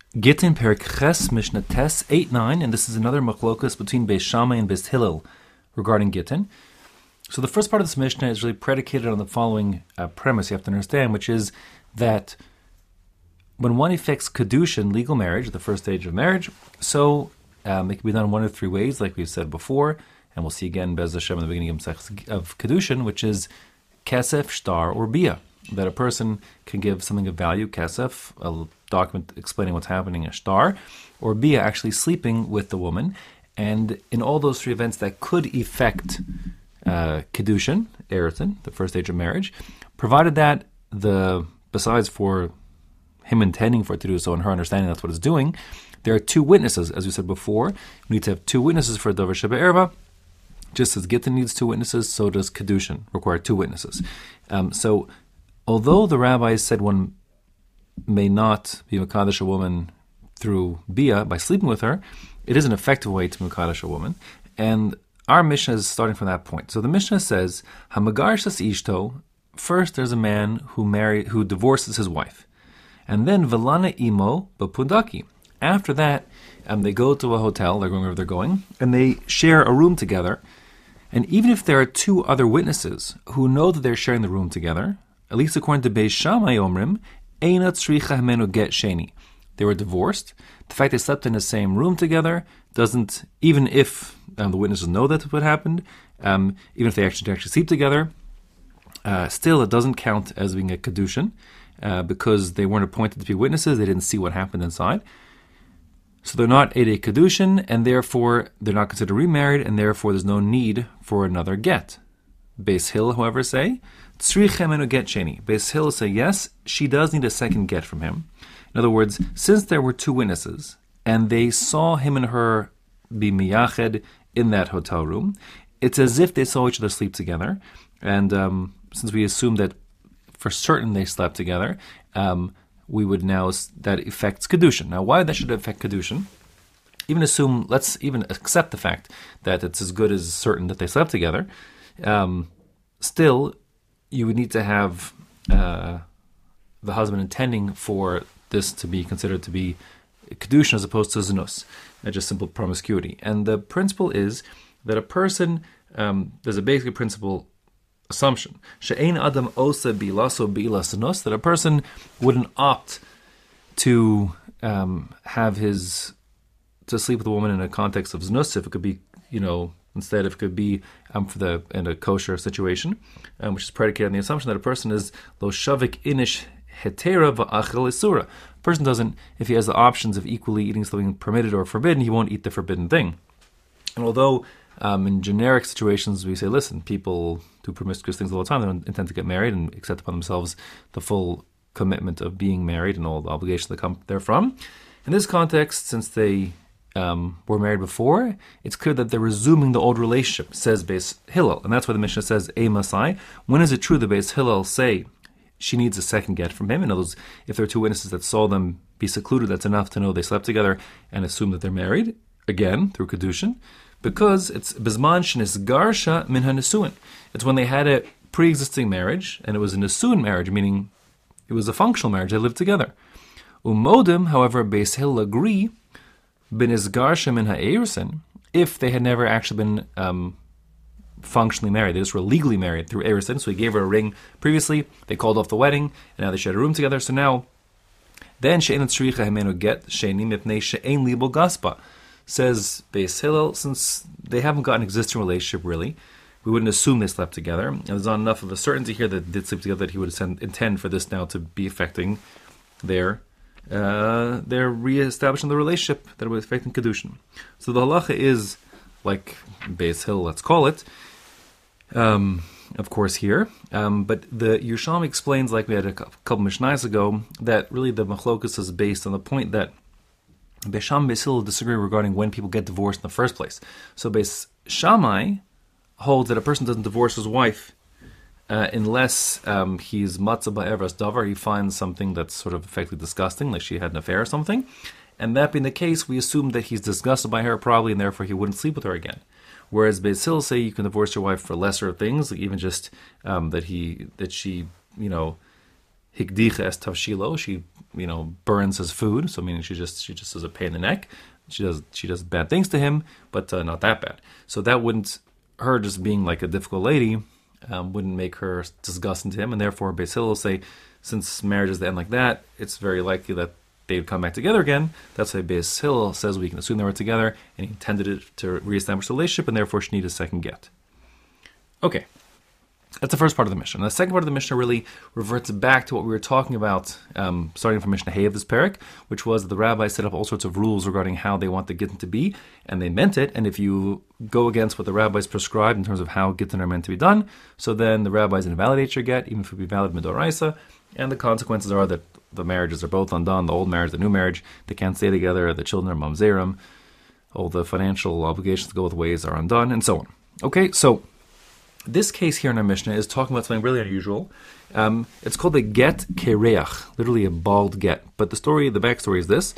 Gittin Perik Ches Mishnah Tes 8-9, and this is another machlokas between Beis Shammai and Beis Hillel regarding Gittin. So the first part of this Mishnah is really predicated on the following premise you have to understand, which is that when one effects kedushin, legal marriage, the first stage of marriage, so it can be done one of three ways, like we've said before, and we'll see again Bez Hashem in the beginning of kedushin, which is kesef, shtar, or bia. That a person can give something of value, kesef, a document explaining what's happening, a shtar, or bia, actually sleeping with the woman. And in all those three events that could effect kedushin, erethin, the first stage of marriage, provided that besides for him intending for it to do so and her understanding that's what it's doing, there are two witnesses, as we said before. We need to have two witnesses for davar shebe'erva. Just as Gittin needs two witnesses, so does kedushin require two witnesses. So, although the rabbis said one may not be mekadesh a woman through bia, by sleeping with her, it is an effective way to mekadesh a woman. And our Mishnah is starting from that point. So the Mishnah says, Hamagarshas ishto, first there's a man who divorces his wife. And then velana imo bapundaki. After that, they go to a hotel, they're going wherever they're going, and they share a room together. And even if there are two other witnesses who know that they're sharing the room together, at least according to Beis Shammai Omrim, Eina tzricha hemenu get sheni. They were divorced. The fact they slept in the same room together doesn't, even if the witnesses know that's what happened, even if they actually sleep together, still it doesn't count as being a kedushin, because they weren't appointed to be witnesses, they didn't see what happened inside. So they're not Edei Kedushin, and therefore they're not considered remarried, and therefore there's no need for another get. Beis Hillel, however, say, Tzrichem enu get sheni. Beis Hillel say, yes, she does need a second get from him. In other words, since there were two witnesses, and they saw him and her be miyached in that hotel room, it's as if they saw each other sleep together. And since we assume that for certain they slept together, we would now, that affects kedushin. Now, why that should affect kedushin? Let's even accept the fact that it's as good as certain that they slept together. Still, you would need to have the husband intending for this to be considered to be kedushin as opposed to znus, just simple promiscuity. And the principle is that a person, there's a basic principle assumption, she'ein adam osa bilaso bilas znus, that a person wouldn't opt to to sleep with a woman in a context of znus if it could be, instead if it could be in a kosher situation, which is predicated on the assumption that a person is lo shavik inish hetera va'achel isura. A person doesn't, if he has the options of equally eating something permitted or forbidden, he won't eat the forbidden thing. And although in generic situations we say, listen, people do promiscuous things all the time, they don't intend to get married and accept upon themselves the full commitment of being married and all the obligations that come therefrom. In this context, since they were married before, it's clear that they're resuming the old relationship, says Beis Hillel. And that's why the Mishnah says, E Masai. When is it true that Beis Hillel say she needs a second get from him? In other words, if there are two witnesses that saw them be secluded, that's enough to know they slept together and assume that they're married, again, through kedushin, because it's bizman shenis garsha min hanesuin. It's when they had a pre-existing marriage, and it was a nesuin marriage, meaning it was a functional marriage, they lived together. Umodim, however, Beis Hillel agree, bin is garsha min ha'erusin, if they had never actually been functionally married, they just were legally married through erusin, so he gave her a ring previously, they called off the wedding, and now they shared a room together, so now, then she'en tzricha hemenu get sheni mipnei she'en libo gaspa. Says Beis Hillel, since they haven't got an existing relationship really, we wouldn't assume they slept together. And there's not enough of a certainty here that they did sleep together that he would intend for this now to be affecting their re-establishing the relationship that it was affecting kedushin. So the halacha is like Beis Hillel, let's call it, of course here. But the Yerushalmi explains, like we had a couple Mishnayos ago, that really the machlokus is based on the point that Beis Shammai and Beis Hillel disagree regarding when people get divorced in the first place. So Beis Shammai holds that a person doesn't divorce his wife unless he's matzah ba'eras davar, he finds something that's sort of effectively disgusting, like she had an affair or something. And that being the case, we assume that he's disgusted by her probably, and therefore he wouldn't sleep with her again. Whereas Beis Hillel say you can divorce your wife for lesser things, like even just that she hikdicha es tavshilo. She, burns his food. So meaning she just is a pain in the neck. She does bad things to him, but not that bad. So that wouldn't, her just being like a difficult lady, wouldn't make her disgusting to him, and therefore Beis Hillel will say, since marriages end like that, it's very likely that they would come back together again. That's why Beis Hillel says we can assume they were together, and he intended it to reestablish the relationship, and therefore she needed a second get. Okay. That's the first part of the Mishnah. The second part of the Mishnah really reverts back to what we were talking about, starting from Mishnah Hay of this parak, which was that the rabbis set up all sorts of rules regarding how they want the gittin to be, and they meant it. And if you go against what the rabbis prescribed in terms of how gittin are meant to be done, so then the rabbis invalidate your get, even if it be valid midoraisa, and the consequences are that the marriages are both undone, the old marriage, the new marriage, they can't stay together, the children are mamzerim, all the financial obligations to go both ways are undone, and so on. Okay, so this case here in our Mishnah is talking about something really unusual. It's called a get kereach, literally a bald get. But the backstory is this.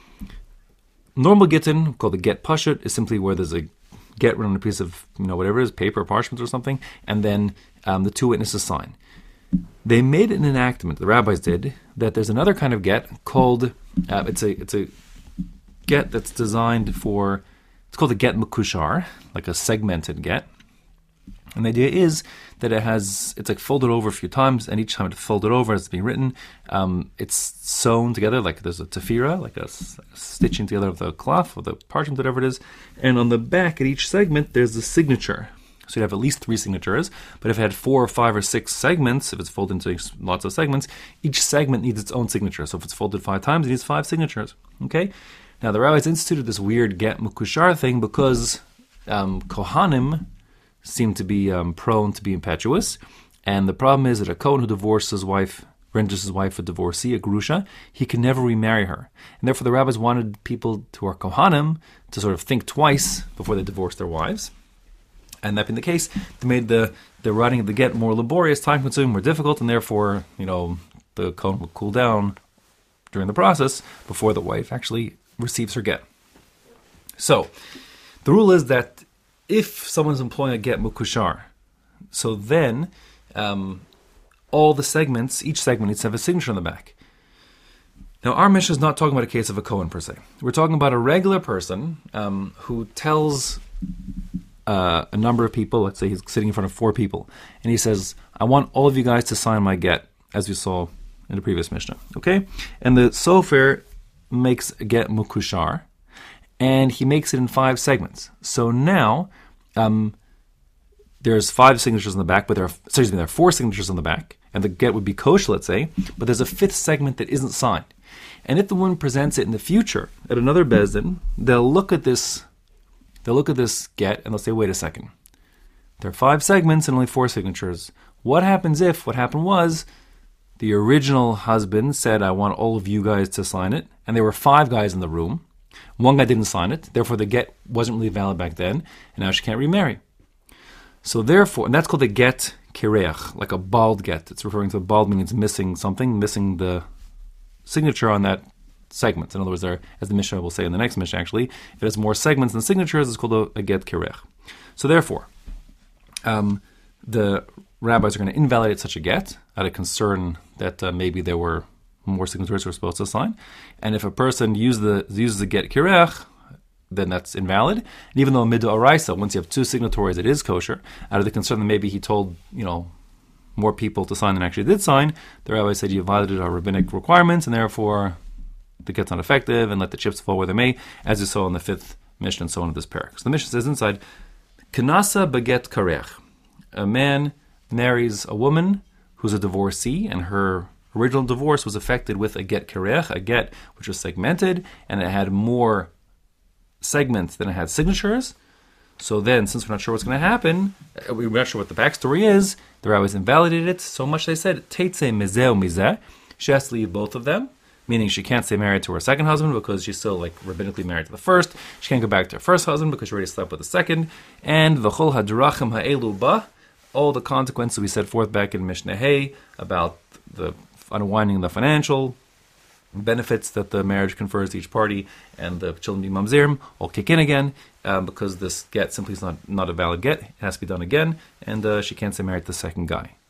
Normal gittin, called a get pashut, is simply where there's a get written on a piece of, whatever it is, paper, parchment or something, and then the two witnesses sign. They made an enactment, the rabbis did, that there's another kind of get called, it's a get that's designed for, it's called a get mekushar, like a segmented get. And the idea is that it's like folded over a few times, and each time it's folded over as it's being written, it's sewn together, like there's a tefira, like a stitching together of the cloth or the parchment, whatever it is. And on the back at each segment, there's a signature. So you'd have at least 3 signatures, but if it had 4 or 5 or 6 segments, if it's folded into lots of segments, each segment needs its own signature. So if it's folded 5 times, it needs 5 signatures. Okay? Now the rabbis instituted this weird get mukushar thing because Kohanim seem to be prone to be impetuous, and the problem is that a Kohen who divorces his wife, renders his wife a divorcee, a grusha, he can never remarry her. And therefore the rabbis wanted people who are Kohanim to sort of think twice before they divorce their wives. And that being the case, they made the writing of the get more laborious, time-consuming, more difficult, and therefore, the Kohen will cool down during the process before the wife actually receives her get. So, the rule is that if someone's employing a get mukushar, so then all the segments, each segment needs to have a signature on the back. Now, our Mishnah is not talking about a case of a Kohen per se. We're talking about a regular person who tells a number of people, let's say he's sitting in front of 4 people, and he says, I want all of you guys to sign my get, as we saw in the previous Mishnah. Okay? And the sofer makes a get mukushar, and he makes it in 5 segments. So now, there's 5 signatures on the back, but there are 4 signatures on the back, and the get would be kosher, let's say, but there's a 5th segment that isn't signed. And if the woman presents it in the future at another Beis Din, they'll look at this get and they'll say, wait a second. There are 5 segments and only 4 signatures. What happens if what happened was the original husband said, I want all of you guys to sign it, and there were 5 guys in the room. One guy didn't sign it, therefore the get wasn't really valid back then, and now she can't remarry. So therefore, and that's called a get kireach, like a bald get. It's referring to a bald meaning it's missing something, missing the signature on that segment. In other words, as the Mishnah will say in the next Mishnah actually, if it has more segments than signatures, it's called a get kireach. So therefore, the rabbis are going to invalidate such a get out of concern that maybe there were more signatures were supposed to sign. And if a person uses the get kireach, then that's invalid. And even though midoraisa, once you have 2 signatories, it is kosher, out of the concern that maybe he told, more people to sign than actually did sign, the rabbi said you violated our rabbinic requirements, and therefore the get's not effective, and let the chips fall where they may, as you saw in the 5th Mishnah and so on in this parak. So the Mishnah says inside, Kanasa baget kareach. A man marries a woman who's a divorcee, and her original divorce was effected with a get kareach, a get which was segmented, and it had more segments than it had signatures. So then, since we're not sure what's going to happen, we're not sure what the backstory is, the rabbis invalidated it so much they said, Teitze mizeh mizeh, she has to leave both of them, meaning she can't stay married to her second husband because she's still rabbinically married to the first. She can't go back to her first husband because she already slept with the second. And v'chol hadrachim ha'elu ba, all the consequences we set forth back in Mishnah Hay about the unwinding the financial benefits that the marriage confers to each party and the children being mamzerim all kick in again because this get simply is not a valid get. It has to be done again, and she can't stay married to the second guy.